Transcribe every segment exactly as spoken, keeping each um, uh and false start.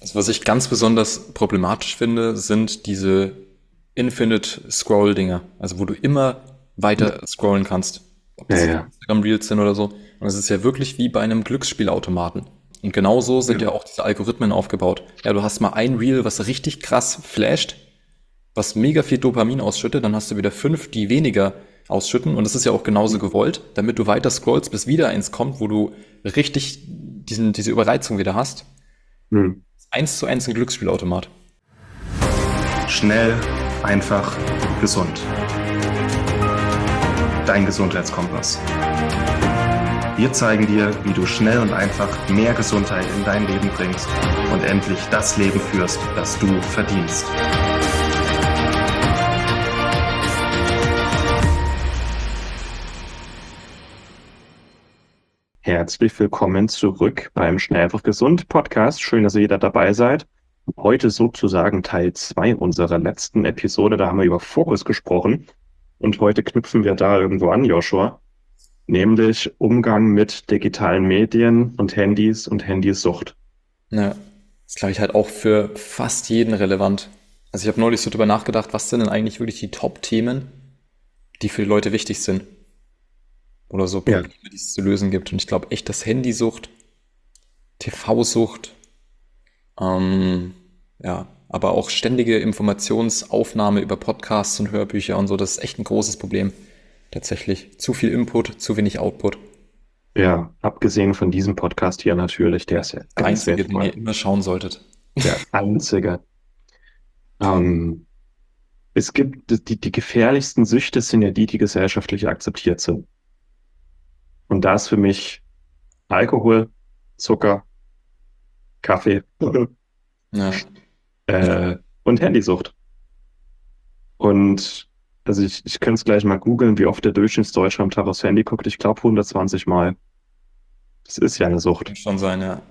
Also was ich ganz besonders problematisch finde, sind diese Infinite Scroll-Dinger. Also wo du immer weiter scrollen kannst. Ob Ja, das jetzt ja. Instagram Reels sind oder so. Und es ist ja wirklich wie bei einem Glücksspielautomaten. Und genauso sind ja Ja. auch diese Algorithmen aufgebaut. Ja, du hast mal ein Reel, was richtig krass flasht, was mega viel Dopamin ausschüttet, dann hast du wieder fünf, die weniger ausschütten. Und das ist ja auch genauso gewollt, damit du weiter scrollst, bis wieder eins kommt, wo du richtig diesen, diese Überreizung wieder hast. Hm. Eins zu eins ein Glücksspielautomat. Schnell, einfach, gesund. Dein Gesundheitskompass. Wir zeigen dir, wie du schnell und einfach mehr Gesundheit in dein Leben bringst und endlich das Leben führst, das du verdienst. Herzlich willkommen zurück beim Schnell einfach gesund Podcast. Schön, dass ihr wieder dabei seid. Heute sozusagen Teil zwei unserer letzten Episode. Da haben wir über Fokus gesprochen. Und heute knüpfen wir da irgendwo an, Joshua. Nämlich Umgang mit digitalen Medien und Handys und Handysucht. Ja, ist glaube ich halt auch für fast jeden relevant. Also ich habe neulich so drüber nachgedacht, was sind denn eigentlich wirklich die Top-Themen, die für die Leute wichtig sind? Oder so Ja. Probleme, die es zu lösen gibt. Und ich glaube echt, dass Handysucht, T V-Sucht, ähm, ja, aber auch ständige Informationsaufnahme über Podcasts und Hörbücher und so, das ist echt ein großes Problem. Tatsächlich. Zu viel Input, zu wenig Output. Ja, abgesehen von diesem Podcast hier natürlich, der ist ja Der ganz einzige, den ihr wertvoll. immer schauen solltet. Der einzige. Ähm, es gibt die, die gefährlichsten Süchte sind ja die, die gesellschaftlich akzeptiert sind. Und da ist für mich Alkohol, Zucker, Kaffee Ja, äh, und Handysucht. Und also ich, ich könnte es gleich mal googeln, wie oft der Durchschnittsdeutsche am Tag aufs Handy guckt. Ich glaube hundertzwanzig Mal. Das ist ja eine Sucht. kann schon sein, ja.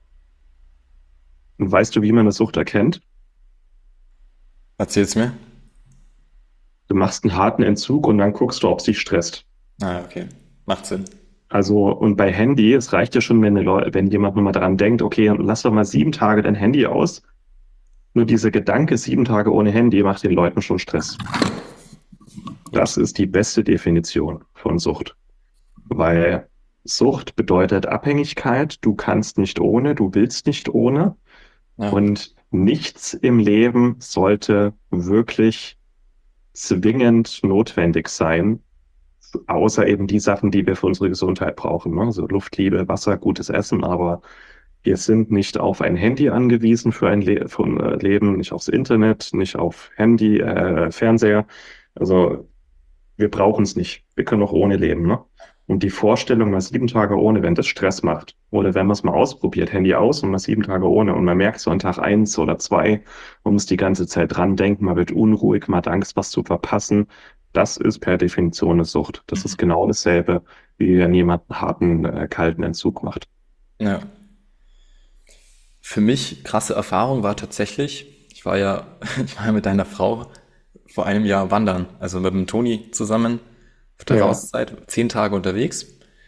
Und weißt du, wie man eine Sucht erkennt? Erzähl's mir. Du machst einen harten Entzug und dann guckst du, ob es dich stresst. Ah, okay. Macht Sinn. Also, und bei Handy, es reicht ja schon, wenn, eine Leu wenn jemand nur mal dran denkt, okay, lass doch mal sieben Tage dein Handy aus. Nur dieser Gedanke, sieben Tage ohne Handy, macht den Leuten schon Stress. Das ist die beste Definition von Sucht. Weil Sucht bedeutet Abhängigkeit, du kannst nicht ohne, du willst nicht ohne. Ja, Und nichts im Leben sollte wirklich zwingend notwendig sein, außer eben die Sachen, die wir für unsere Gesundheit brauchen. Ne? Also Luft, Liebe, Wasser, gutes Essen, aber wir sind nicht auf ein Handy angewiesen für ein, Le für ein äh, Leben, nicht aufs Internet, nicht auf Handy, äh, Fernseher. Also wir brauchen es nicht. Wir können auch ohne leben. Ne? Und die Vorstellung, mal sieben Tage ohne, wenn das Stress macht, oder wenn man es mal ausprobiert, Handy aus und mal sieben Tage ohne, und man merkt so an Tag eins oder zwei, man muss die ganze Zeit dran denken, man wird unruhig, man hat Angst, was zu verpassen. Das ist per Definition eine Sucht. Das ist genau dasselbe, wie wenn jemand einen harten, äh, kalten Entzug macht. ja. Für mich krasse Erfahrung war tatsächlich, ich war ja, ich war ja mit deiner Frau vor einem Jahr wandern, also mit dem Toni zusammen auf der Ja, Auszeit, zehn Tage unterwegs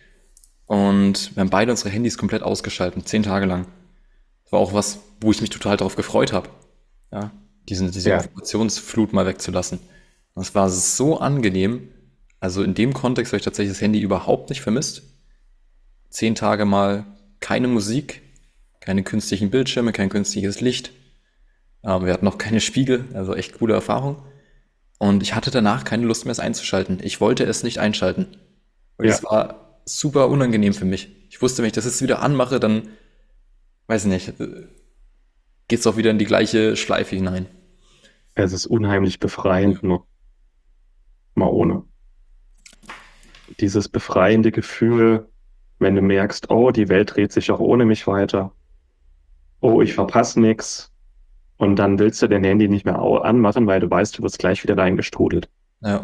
und wir haben beide unsere Handys komplett ausgeschaltet, zehn Tage lang. Das war auch was, wo ich mich total darauf gefreut habe, ja, diesen, diese ja, Informationsflut mal wegzulassen. Und es war so angenehm, also in dem Kontext habe ich tatsächlich das Handy überhaupt nicht vermisst. Zehn Tage mal keine Musik, keine künstlichen Bildschirme, kein künstliches Licht. Aber wir hatten noch keine Spiegel, also echt coole Erfahrung. Und ich hatte danach keine Lust mehr, es einzuschalten. Ich wollte es nicht einschalten. Weil ja. es war super unangenehm für mich. Ich wusste, wenn ich das jetzt wieder anmache, dann, weiß nicht, äh, geht's auch wieder in die gleiche Schleife hinein. Es ist unheimlich befreiend, nur mal ohne. Dieses befreiende Gefühl, wenn du merkst, oh, die Welt dreht sich auch ohne mich weiter. Oh, ich verpasse nichts. Und dann willst du dein Handy nicht mehr au- anmachen, weil du weißt, du wirst gleich wieder reingestrudelt. Ja.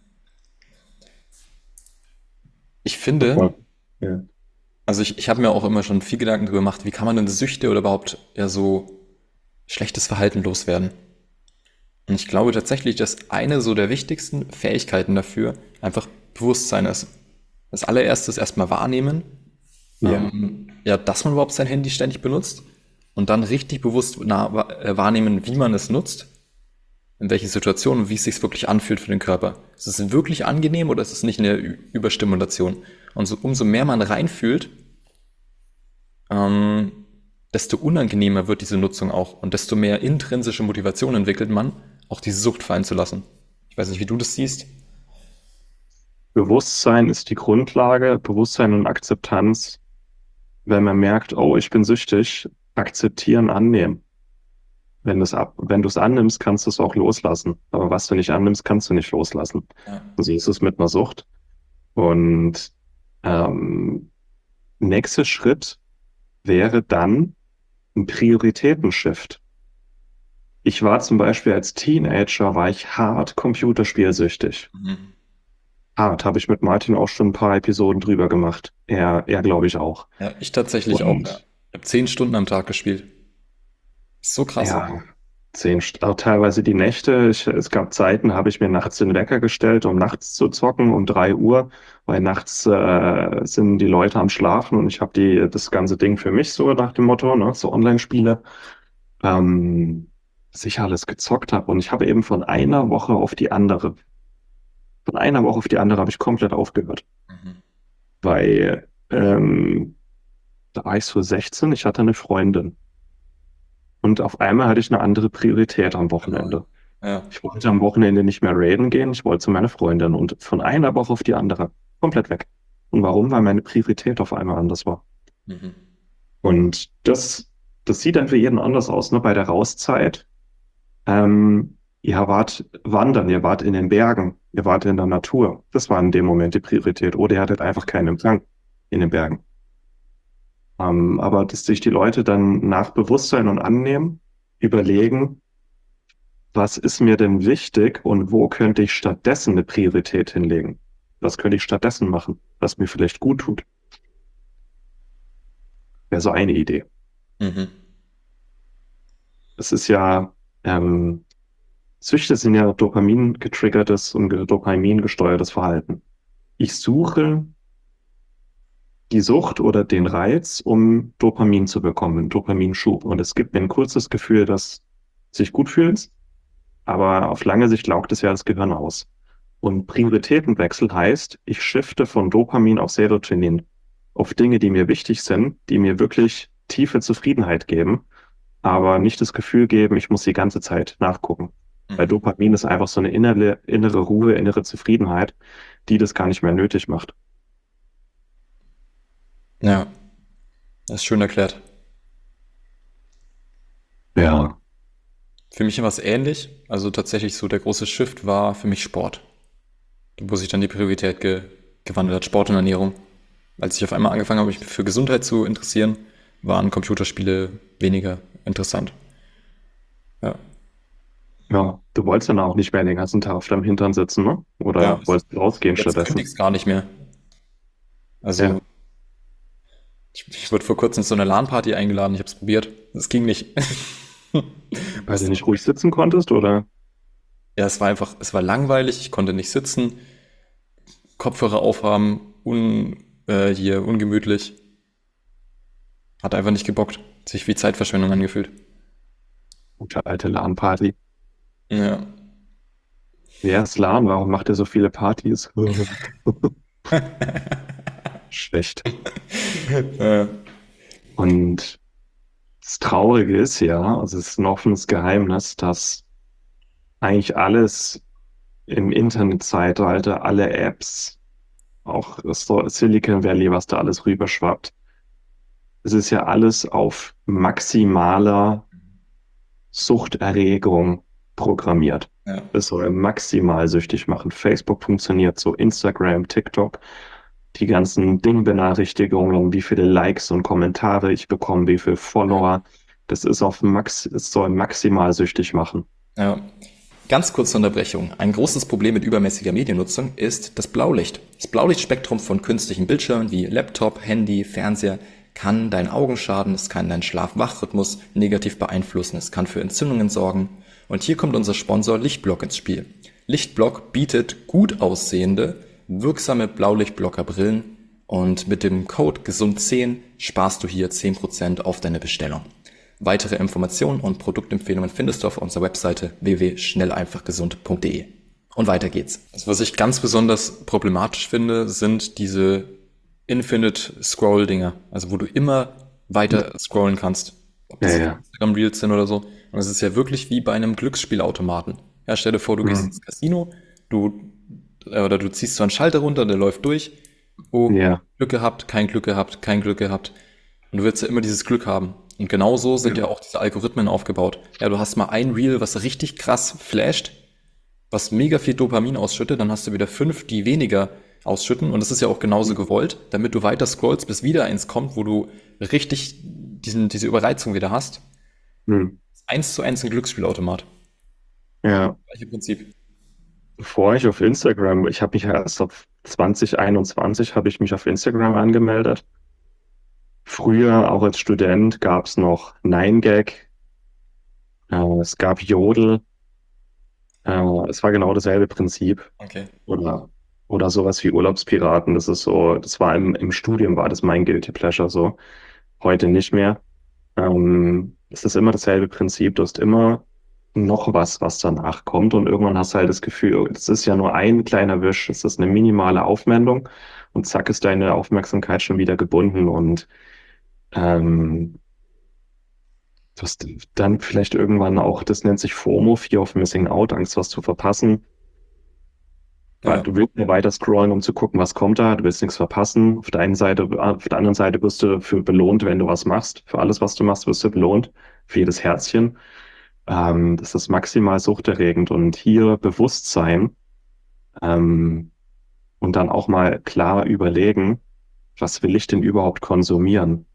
Ich finde, Ja. Ja. also ich, ich habe mir auch immer schon viel Gedanken darüber gemacht, wie kann man denn Süchte oder überhaupt ja so schlechtes Verhalten loswerden? Und ich glaube tatsächlich, dass eine so der wichtigsten Fähigkeiten dafür einfach Bewusstsein ist. Das allererste ist erstmal wahrnehmen, Ja. ähm, ja, dass man überhaupt sein Handy ständig benutzt. und dann richtig bewusst na- äh, wahrnehmen, wie man es nutzt, in welchen Situationen und wie es sich wirklich anfühlt für den Körper. Ist es wirklich angenehm oder ist es nicht eine Ü- Überstimulation? Und so, umso mehr man reinfühlt, ähm, desto unangenehmer wird diese Nutzung auch und desto mehr intrinsische Motivation entwickelt man, auch diese Sucht fallen zu lassen. Ich weiß nicht, wie du das siehst. Bewusstsein ist die Grundlage, Bewusstsein und Akzeptanz. Wenn man merkt, oh, ich bin süchtig, akzeptieren, annehmen. Wenn du es ab, wenn du es annimmst, kannst du es auch loslassen. Aber was du nicht annimmst, kannst du nicht loslassen. Ja. So ist es mit einer Sucht. Und ähm, nächster Schritt wäre dann ein Prioritätenshift. Ich war zum Beispiel als Teenager, war ich hart computerspielsüchtig. Mhm. Hart, habe ich mit Martin auch schon ein paar Episoden drüber gemacht. Er, er glaube ich auch. Ja, ich tatsächlich auch. Und Ja. Ich habe zehn Stunden am Tag gespielt. Ist so krass. ja, zehn, St- auch teilweise die Nächte. Ich, es gab Zeiten, habe ich mir nachts den Wecker gestellt, um nachts zu zocken um drei Uhr, weil nachts äh, sind die Leute am Schlafen und ich habe die das ganze Ding für mich so nach dem Motto, ne, so Online-Spiele, ähm, dass ich alles gezockt habe. Und ich habe eben von einer Woche auf die andere, von einer Woche auf die andere habe ich komplett aufgehört. Mhm. Weil ähm, da war ich so sechzehn, ich hatte eine Freundin. Und auf einmal hatte ich eine andere Priorität am Wochenende. Ja. Ich wollte am Wochenende nicht mehr raiden gehen, ich wollte zu meiner Freundin. Und von einer Woche auf die andere, komplett weg. Und warum? Weil meine Priorität auf einmal anders war. Mhm. Und das, das sieht dann für jeden anders aus, ne? Bei der Rauszeit. Ähm, ihr wart wandern, ihr wart in den Bergen, ihr wart in der Natur. Das war in dem Moment die Priorität. Oder ihr hattet einfach keinen Empfang in den Bergen. Ähm, aber dass sich die Leute dann nach Bewusstsein und Annehmen überlegen, was ist mir denn wichtig und wo könnte ich stattdessen eine Priorität hinlegen? Was könnte ich stattdessen machen, was mir vielleicht gut tut? Wäre so eine Idee. Mhm. Es ist ja, ähm, Süchte sind ja Dopamin getriggertes und ge- Dopamin gesteuertes Verhalten. Ich suche die Sucht oder den Reiz, um Dopamin zu bekommen, einen Dopaminschub. Und es gibt mir ein kurzes Gefühl, dass sich gut fühlt, aber auf lange Sicht laugt es ja das Gehirn aus. Und Prioritätenwechsel heißt, ich shifte von Dopamin auf Serotonin, auf Dinge, die mir wichtig sind, die mir wirklich tiefe Zufriedenheit geben, aber nicht das Gefühl geben, ich muss die ganze Zeit nachgucken. Weil Mhm. Dopamin ist einfach so eine innere, innere Ruhe, innere Zufriedenheit, die das gar nicht mehr nötig macht. Ja, das ist schön erklärt. Ja. Für mich war es ähnlich. Also tatsächlich so der große Shift war für mich Sport. Wo sich dann die Priorität ge gewandelt hat, Sport und Ernährung. Als ich auf einmal angefangen habe, mich für Gesundheit zu interessieren, waren Computerspiele weniger interessant. Ja, Ja, du wolltest dann auch nicht mehr den ganzen Tag auf deinem Hintern sitzen, ne? Oder ja, wolltest du rausgehen jetzt könnte ich stattdessen? es gar nicht mehr. Also Ja. ich, ich wurde vor kurzem zu einer LAN-Party eingeladen, ich habe es probiert. Es ging nicht. Weil du nicht ruhig sitzen konntest, oder? Ja, es war einfach, es war langweilig, ich konnte nicht sitzen, Kopfhörer aufhaben, un, äh, hier ungemütlich. Hat einfach nicht gebockt. Sich wie Zeitverschwendung angefühlt. Gute alte LAN-Party. Ja. Wer ist LAN? Warum macht er so viele Partys? Schlecht. Äh, Und das Traurige ist ja, also es ist ein offenes Geheimnis, dass eigentlich alles im Internetzeitalter, alle Apps, auch das Silicon Valley, was da alles rüberschwappt, es ist ja alles auf maximaler Suchterregung programmiert. ja. Es soll maximal süchtig machen. Facebook funktioniert so, Instagram, TikTok, die ganzen Ding-Benachrichtigungen, wie viele Likes und Kommentare ich bekomme, wie viele Follower. Das ist auf Max, es soll maximal süchtig machen. Ja. Ganz kurze Unterbrechung. Ein großes Problem mit übermäßiger Mediennutzung ist das Blaulicht. Das Blaulichtspektrum von künstlichen Bildschirmen wie Laptop, Handy, Fernseher kann deinen Augen schaden, es kann deinen Schlaf-Wach-Rhythmus negativ beeinflussen, es kann für Entzündungen sorgen. Und hier kommt unser Sponsor Lichtblock ins Spiel. Lichtblock bietet gut aussehende, wirksame Blaulichtblocker-Brillen und mit dem Code gesund zehn sparst du hier zehn Prozent auf deine Bestellung. Weitere Informationen und Produktempfehlungen findest du auf unserer Webseite w w w punkt schnell einfach gesund punkt d e. Und weiter geht's. Also was ich ganz besonders problematisch finde, sind diese Infinite Scroll-Dinger. Also wo du immer weiter scrollen kannst. Ob das Ja, ja. Instagram Reels sind oder so. Und es ist ja wirklich wie bei einem Glücksspielautomaten. Ja, stell dir vor, du Mhm. gehst ins Casino, du äh, oder du ziehst so einen Schalter runter, der läuft durch. Oh, Ja. Glück gehabt, kein Glück gehabt, kein Glück gehabt. Und du willst ja immer dieses Glück haben. Und genau so sind ja auch diese Algorithmen aufgebaut. Ja, du hast mal ein Reel, was richtig krass flasht, was mega viel Dopamin ausschüttet, dann hast du wieder fünf, die weniger ausschütten. Und das ist ja auch genauso gewollt, damit du weiter scrollst, bis wieder eins kommt, wo du richtig diesen, diese Überreizung wieder hast. Hm. Eins zu eins ein Glücksspielautomat. Ja. Gleiche Prinzip. Bevor ich auf Instagram, ich habe mich ja erst auf zwanzig einundzwanzig habe ich mich auf Instagram angemeldet. Früher, auch als Student, gab es noch neun gag, äh, es gab Jodel, äh, es war genau dasselbe Prinzip. Okay. Oder, oder sowas wie Urlaubspiraten, das ist so, das war im, im Studium, war das mein Guilty Pleasure so. Heute nicht mehr. Ähm, es ist immer dasselbe Prinzip, du hast immer noch was, was danach kommt und irgendwann hast du halt das Gefühl, das ist ja nur ein kleiner Wisch, es ist eine minimale Aufwendung und zack ist deine Aufmerksamkeit schon wieder gebunden und ähm, du hast dann vielleicht irgendwann auch, das nennt sich FOMO, Fear of Missing Out, Angst, was zu verpassen. Weil Ja. du willst ja weiter scrollen, um zu gucken, was kommt da, du willst nichts verpassen. Auf der einen Seite, auf der anderen Seite wirst du für belohnt, wenn du was machst. Für alles, was du machst, wirst du belohnt. Für jedes Herzchen. Ähm, das ist maximal suchterregend und hier Bewusstsein ähm, und dann auch mal klar überlegen, was will ich denn überhaupt konsumieren?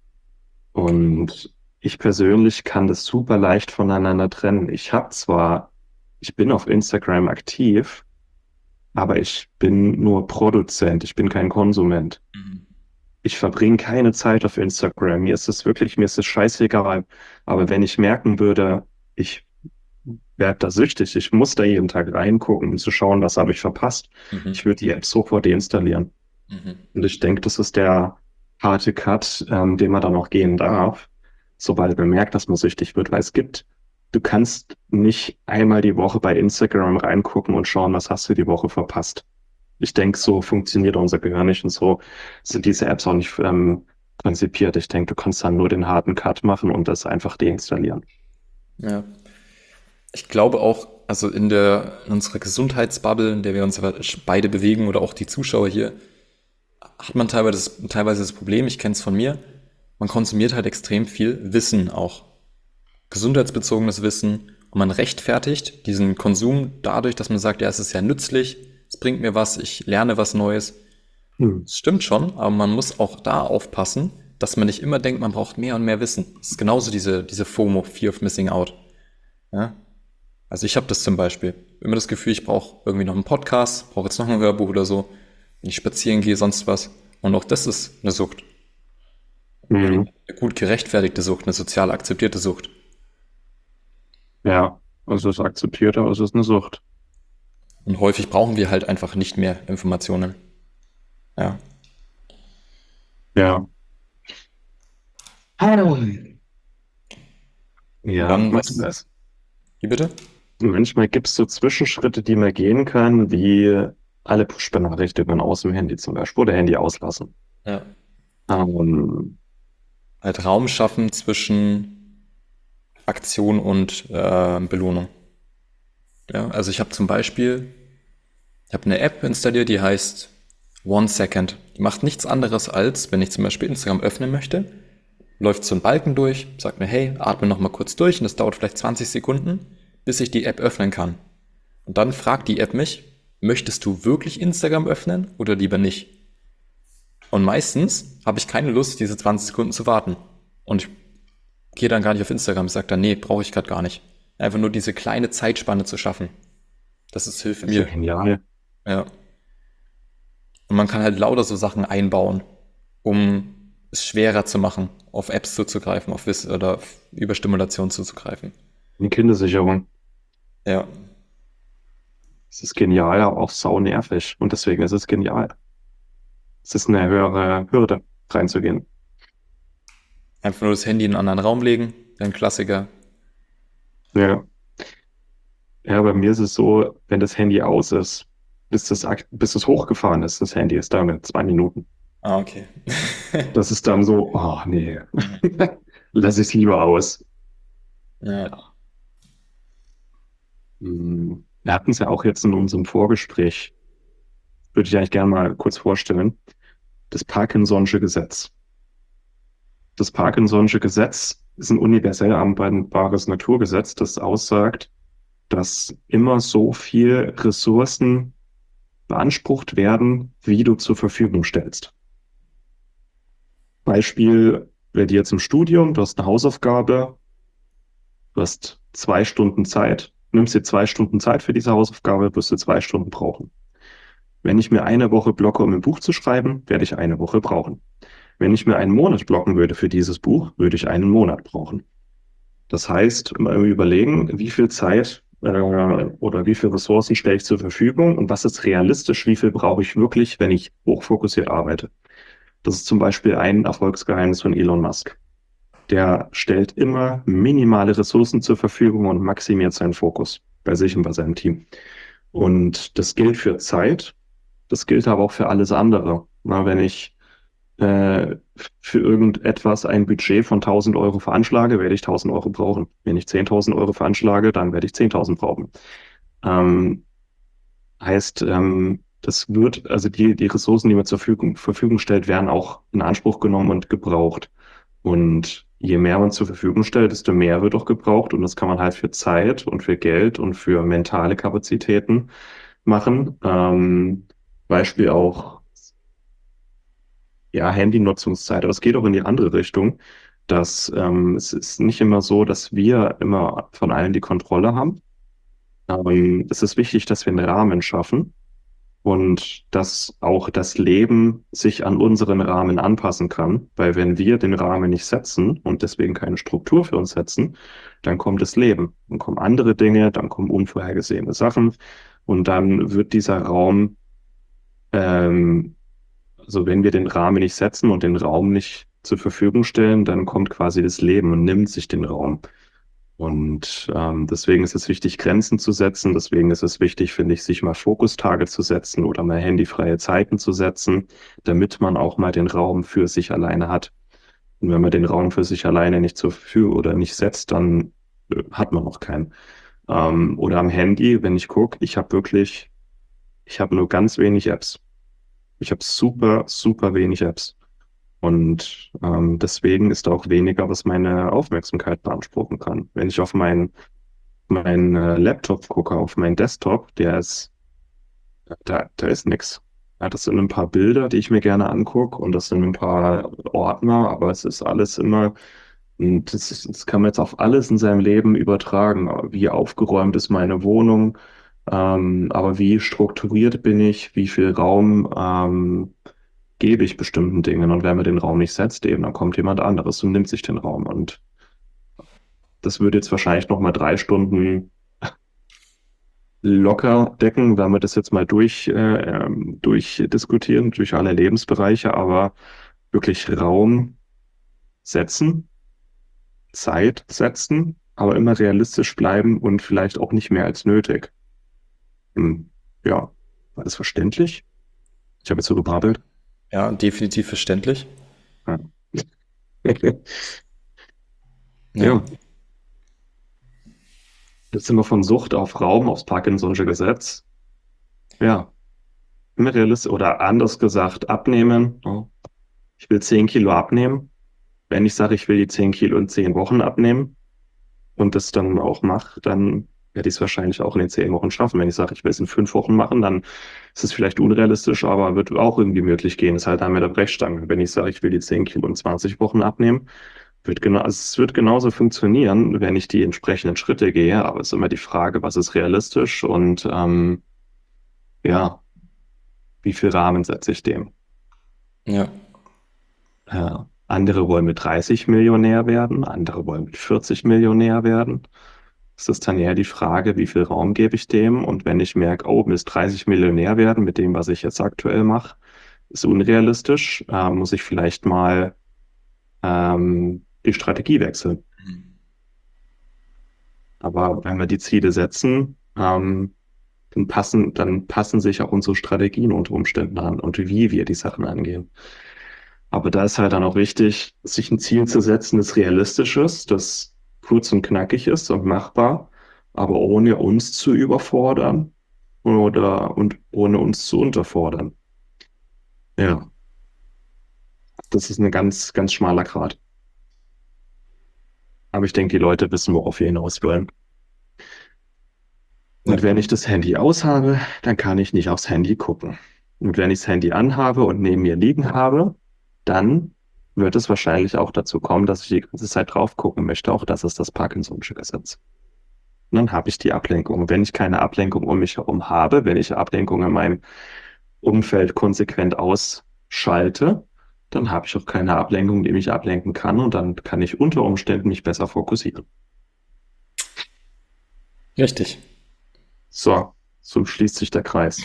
Und ich persönlich kann das super leicht voneinander trennen. Ich habe zwar, ich bin auf Instagram aktiv, aber ich bin nur Produzent, ich bin kein Konsument. Mhm. Ich verbringe keine Zeit auf Instagram. Mir ist es wirklich, mir ist es scheißegal. Aber wenn ich merken würde, ich werde da süchtig, ich muss da jeden Tag reingucken, um zu schauen, was habe ich verpasst, Mhm. ich würde die App sofort deinstallieren. Mhm. Und ich denke, das ist der harte Cut, ähm, den man dann auch gehen darf, sobald man merkt, dass man süchtig wird, weil es gibt, du kannst nicht einmal die Woche bei Instagram reingucken und schauen, was hast du die Woche verpasst. Ich denke, so funktioniert unser Gehirn nicht und so sind diese Apps auch nicht ähm, konzipiert. Ich denke, du kannst dann nur den harten Cut machen und das einfach deinstallieren. Ja. Ich glaube auch, also in der, in unserer Gesundheitsbubble, in der wir uns aber beide bewegen oder auch die Zuschauer hier, hat man teilweise das, teilweise das Problem, ich kenne es von mir, man konsumiert halt extrem viel Wissen auch. Gesundheitsbezogenes Wissen und man rechtfertigt diesen Konsum dadurch, dass man sagt, ja, es ist ja nützlich, es bringt mir was, ich lerne was Neues. Hm. Das stimmt schon, aber man muss auch da aufpassen, dass man nicht immer denkt, man braucht mehr und mehr Wissen. Das ist genauso diese, diese FOMO, Fear of Missing Out. Ja? Also ich habe das zum Beispiel. Immer das Gefühl, ich brauche irgendwie noch einen Podcast, brauche jetzt noch ein Hörbuch oder so, wenn ich spazieren gehe, sonst was. Und auch das ist eine Sucht. Mhm. Eine gut gerechtfertigte Sucht, eine sozial akzeptierte Sucht. Ja, also es ist akzeptiert, aber es ist eine Sucht. Und häufig brauchen wir halt einfach nicht mehr Informationen. Ja. Ja. Ja, Dann was- manchmal, Wie bitte? manchmal gibt es so Zwischenschritte, die man gehen kann, wie alle Push-Benachrichtigungen aus dem Handy zum Beispiel oder Handy auslassen. Ja. Ähm, Halt Raum schaffen zwischen Aktion und äh, Belohnung. Ja, also ich habe zum Beispiel, ich habe eine App installiert, die heißt One Second. Die macht nichts anderes als, wenn ich zum Beispiel Instagram öffnen möchte, läuft so ein Balken durch, sagt mir, hey, atme noch mal kurz durch und das dauert vielleicht zwanzig Sekunden, bis ich die App öffnen kann. Und dann fragt die App mich, möchtest du wirklich Instagram öffnen oder lieber nicht? Und meistens habe ich keine Lust, diese zwanzig Sekunden zu warten. Und ich gehe dann gar nicht auf Instagram. Ich sage dann, nee, brauche ich gerade gar nicht. Einfach nur diese kleine Zeitspanne zu schaffen. Das ist Hilfe das ist ja mir. genial. Ja. Und man kann halt lauter so Sachen einbauen, um es schwerer zu machen, auf Apps zuzugreifen, auf Wissen oder auf Überstimulation zuzugreifen. Eine Kindersicherung. Ja. Es ist genial, aber auch sau nervig. Und deswegen ist es genial. Es ist eine höhere Hürde, reinzugehen. Einfach nur das Handy in einen anderen Raum legen, Ein Klassiker. Ja. Ja, bei mir ist es so, wenn das Handy aus ist, bis das, ak- bis es hochgefahren ist, das Handy ist da mit zwei Minuten. Ah, okay. Das ist dann so, oh nee, lass ich es lieber aus. Ja. Hm, Wir hatten es ja auch jetzt in unserem Vorgespräch, würde ich eigentlich gerne mal kurz vorstellen, das Parkinson'sche Gesetz. Das Parkinson'sche Gesetz ist ein universell anwendbares Naturgesetz, das aussagt, dass immer so viel Ressourcen beansprucht werden, wie du zur Verfügung stellst. Beispiel bei dir jetzt im Studium, du hast eine Hausaufgabe, du hast zwei Stunden Zeit, nimmst dir zwei Stunden Zeit für diese Hausaufgabe, wirst du zwei Stunden brauchen. Wenn ich mir eine Woche blocke, um ein Buch zu schreiben, werde ich eine Woche brauchen. Wenn ich mir einen Monat blocken würde für dieses Buch, würde ich einen Monat brauchen. Das heißt, mal überlegen, wie viel Zeit äh, oder wie viele Ressourcen stelle ich zur Verfügung und was ist realistisch, wie viel brauche ich wirklich, wenn ich hochfokussiert arbeite. Das ist zum Beispiel ein Erfolgsgeheimnis von Elon Musk. Der stellt immer minimale Ressourcen zur Verfügung und maximiert seinen Fokus bei sich und bei seinem Team. Und das gilt für Zeit, das gilt aber auch für alles andere. Na, wenn ich äh, für irgendetwas ein Budget von tausend Euro veranschlage, werde ich tausend Euro brauchen. Wenn ich zehntausend Euro veranschlage, dann werde ich zehntausend brauchen. Ähm, heißt, ähm, das wird, also die, die Ressourcen, die man zur Verfügung, Verfügung stellt, werden auch in Anspruch genommen und gebraucht. Und je mehr man zur Verfügung stellt, desto mehr wird auch gebraucht. Und das kann man halt für Zeit und für Geld und für mentale Kapazitäten machen. Ähm, Beispiel auch, ja, Handynutzungszeit. Aber es geht auch in die andere Richtung, dass ähm, es ist nicht immer so, dass wir immer von allen die Kontrolle haben. Ähm, es ist wichtig, dass wir einen Rahmen schaffen und dass auch das Leben sich an unseren Rahmen anpassen kann. Weil wenn wir den Rahmen nicht setzen und deswegen keine Struktur für uns setzen, dann kommt das Leben. Dann kommen andere Dinge, dann kommen unvorhergesehene Sachen und dann wird dieser Raum, ähm, also wenn wir den Rahmen nicht setzen und den Raum nicht zur Verfügung stellen, dann kommt quasi das Leben und nimmt sich den Raum. Und ähm, deswegen ist es wichtig, Grenzen zu setzen. Deswegen ist es wichtig, finde ich, sich mal Fokustage zu setzen oder mal handyfreie Zeiten zu setzen, damit man auch mal den Raum für sich alleine hat. Und wenn man den Raum für sich alleine nicht zur Verfügung oder nicht setzt, dann äh, hat man noch keinen. Ähm, oder am Handy, wenn ich gucke, ich habe wirklich, ich habe nur ganz wenig Apps. Ich habe super, super wenig Apps. Und ähm, deswegen ist da auch weniger, was meine Aufmerksamkeit beanspruchen kann. Wenn ich auf meinen mein, äh, Laptop gucke, auf meinen Desktop, der ist, da, da ist nix. Ja, das sind ein paar Bilder, die ich mir gerne angucke und das sind ein paar Ordner, aber es ist alles immer, und das, ist, das kann man jetzt auf alles in seinem Leben übertragen. Wie aufgeräumt ist meine Wohnung, ähm, aber wie strukturiert bin ich, wie viel Raum ähm, gebe ich bestimmten Dingen. Und wenn man den Raum nicht setzt, eben, dann kommt jemand anderes und nimmt sich den Raum. Und das würde jetzt wahrscheinlich noch mal drei Stunden locker decken, wenn wir das jetzt mal durch, äh, ähm, durchdiskutieren, durch alle Lebensbereiche, aber wirklich Raum setzen, Zeit setzen, aber immer realistisch bleiben und vielleicht auch nicht mehr als nötig. Hm, ja, war das verständlich? Ich habe jetzt so gebabbelt. Ja, definitiv verständlich. Ja. Ja. Ja. Jetzt sind wir von Sucht auf Raum, aufs Parkinson'sche Gesetz. Ja, immer realistisch oder anders gesagt, abnehmen. Ja. Ich will zehn Kilo abnehmen. Wenn ich sage, ich will die zehn Kilo in zehn Wochen abnehmen und das dann auch mache, dann werde ich es wahrscheinlich auch in den zehn Wochen schaffen. Wenn ich sage, ich will es in fünf Wochen machen, dann ist es vielleicht unrealistisch, aber wird auch irgendwie möglich gehen. Das ist halt dann mit der Brechstange. Wenn ich sage, ich will die zehn Kilo in zwanzig Wochen abnehmen, wird genau, also es wird genauso funktionieren, wenn ich die entsprechenden Schritte gehe. Aber es ist immer die Frage, was ist realistisch und ähm, ja, wie viel Rahmen setze ich dem? Ja. Ja. Andere wollen mit dreißig Millionär werden, andere wollen mit vierzig Millionär werden. Es ist dann eher die Frage, wie viel Raum gebe ich dem? Und wenn ich merke, oh, bis dreißig Millionär werden mit dem, was ich jetzt aktuell mache, ist unrealistisch, äh, muss ich vielleicht mal ähm, die Strategie wechseln. Aber wenn wir die Ziele setzen, ähm, dann passen, dann passen sich auch unsere Strategien unter Umständen an und wie wir die Sachen angehen. Aber da ist halt dann auch wichtig, sich ein Ziel zu setzen, das realistisch ist, das kurz und knackig ist und machbar, aber ohne uns zu überfordern oder und ohne uns zu unterfordern. Ja. Das ist ein ganz, ganz schmaler Grat. Aber ich denke, die Leute wissen, worauf wir hinaus wollen. Und Ja. wenn ich das Handy aushabe, dann kann ich nicht aufs Handy gucken. Und wenn ich das Handy anhabe und neben mir liegen habe, dann wird es wahrscheinlich auch dazu kommen, dass ich die ganze Zeit drauf gucken möchte. Auch das ist das Parkinson'sche Gesetz. Und dann habe ich die Ablenkung. Und wenn ich keine Ablenkung um mich herum habe, wenn ich Ablenkung in meinem Umfeld konsequent ausschalte, dann habe ich auch keine Ablenkung, die mich ablenken kann. Und dann kann ich unter Umständen mich besser fokussieren. Richtig. So, so schließt sich der Kreis.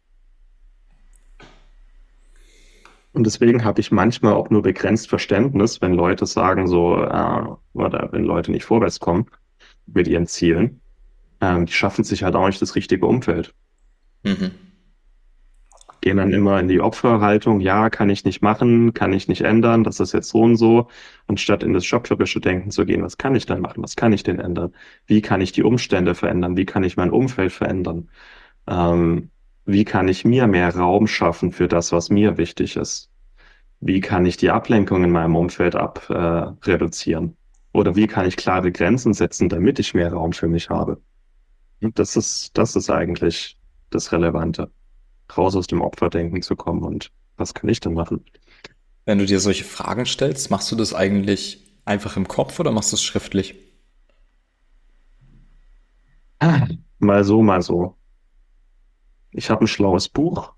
Und deswegen habe ich manchmal auch nur begrenzt Verständnis, wenn Leute sagen so, äh, oder wenn Leute nicht vorwärts kommen mit ihren Zielen. Ähm, die schaffen sich halt auch nicht das richtige Umfeld. Mhm. Gehen dann immer in die Opferhaltung, ja, kann ich nicht machen, kann ich nicht ändern, das ist jetzt so und so, anstatt in das schöpferische Denken zu gehen, was kann ich denn machen, was kann ich denn ändern, wie kann ich die Umstände verändern, wie kann ich mein Umfeld verändern, ähm, wie kann ich mir mehr Raum schaffen für das, was mir wichtig ist, wie kann ich die Ablenkung in meinem Umfeld ab äh, reduzieren oder wie kann ich klare Grenzen setzen, damit ich mehr Raum für mich habe. Und das ist, das ist eigentlich das Relevante. Raus aus dem Opferdenken zu kommen und was kann ich denn machen? Wenn du dir solche Fragen stellst, machst du das eigentlich einfach im Kopf oder machst du es schriftlich? Mal so, mal so. Ich habe ein schlaues Buch.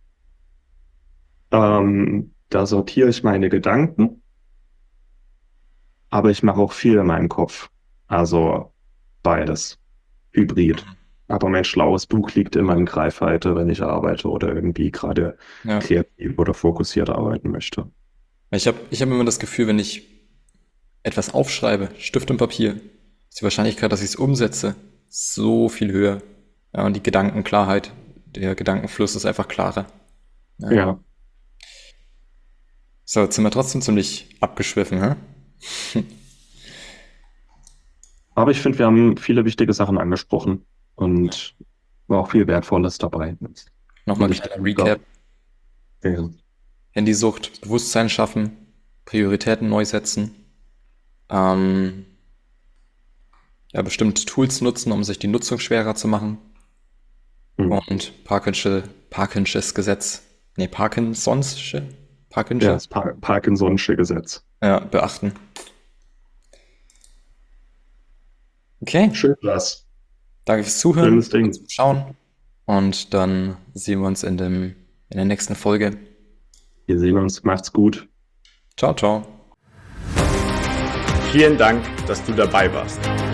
Ähm, da sortiere ich meine Gedanken. Aber ich mache auch viel in meinem Kopf. Also beides. Hybrid. Aber mein schlaues Buch liegt immer in Greifweite, wenn ich arbeite oder irgendwie gerade Ja. kreativ oder fokussiert arbeiten möchte. Ich habe ich hab immer das Gefühl, wenn ich etwas aufschreibe, Stift und Papier, ist die Wahrscheinlichkeit, dass ich es umsetze, so viel höher. Ja, und die Gedankenklarheit, der Gedankenfluss ist einfach klarer. Ja. Ja. So, jetzt sind wir trotzdem ziemlich abgeschwiffen, hä? Aber ich finde, wir haben viele wichtige Sachen angesprochen und war auch viel Wertvolles dabei. Nochmal ein Und ich kleiner denke, Recap. Ja. Handysucht, Bewusstsein schaffen, Prioritäten neu setzen, ähm, ja, bestimmte Tools nutzen, um sich die Nutzung schwerer zu machen. Hm. Und Parkinsche, Parkinsches Gesetz, nee, Parkinsonsche, Ja, Parkinsche, das Par Parkinson'sche Gesetz. ja, beachten. Okay, Schön was. danke fürs Zuhören, Schönes Ding. und zum Schauen. Und dann sehen wir uns in dem, in der nächsten Folge. Wir sehen uns. Macht's gut. Ciao, ciao. Vielen Dank, dass du dabei warst.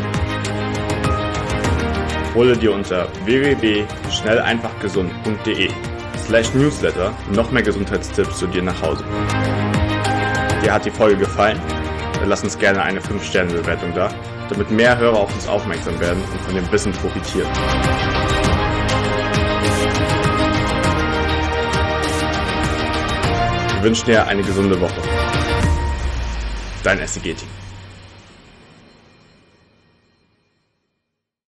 Hole dir unter w w w punkt schnell einfach gesund punkt de slash newsletter noch mehr Gesundheitstipps zu dir nach Hause. Dir hat die Folge gefallen? Dann lass uns gerne eine fünf Sterne Bewertung da, damit mehr Hörer auf uns aufmerksam werden und von dem Wissen profitieren. Wir wünschen dir eine gesunde Woche. Dein S C G-Team.